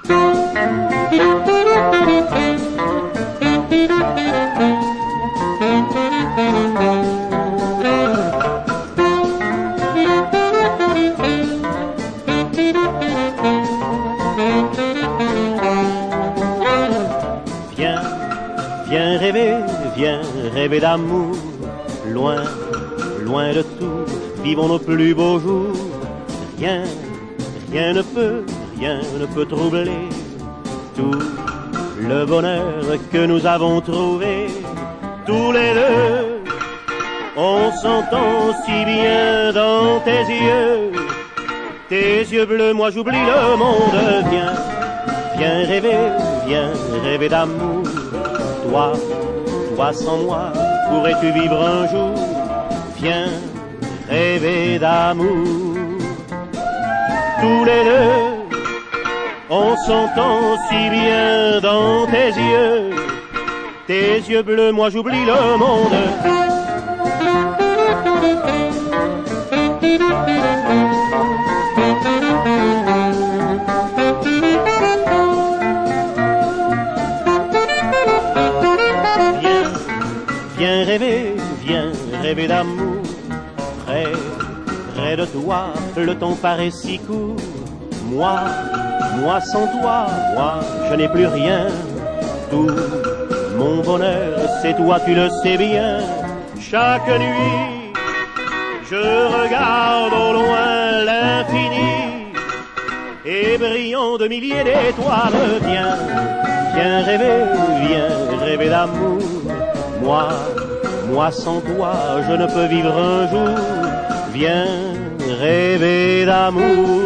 Viens rêver d'amour, loin, loin de tout, vivons nos plus beaux jours. Rien ne peut troubler tout le bonheur que nous avons trouvé. Tous les deux, on s'entend si bien dans tes yeux bleus, moi j'oublie le monde. Viens rêver d'amour. Toi sans moi, pourrais-tu vivre un jour? Viens rêver d'amour. Tous les deux, on s'entend si bien dans tes yeux bleus, moi j'oublie le monde. Viens rêver d'amour, près de toi, le temps paraît si court. Moi sans toi, moi je n'ai plus rien. Tout mon bonheur, c'est toi, tu le sais bien. Chaque nuit, je regarde au loin l'infini, et brillant de milliers d'étoiles. Viens rêver d'amour. Moi sans toi, je ne peux vivre un jour. Viens rêver d'amour.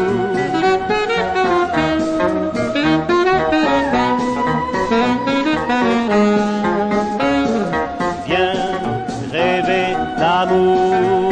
Viens rêver d'amour.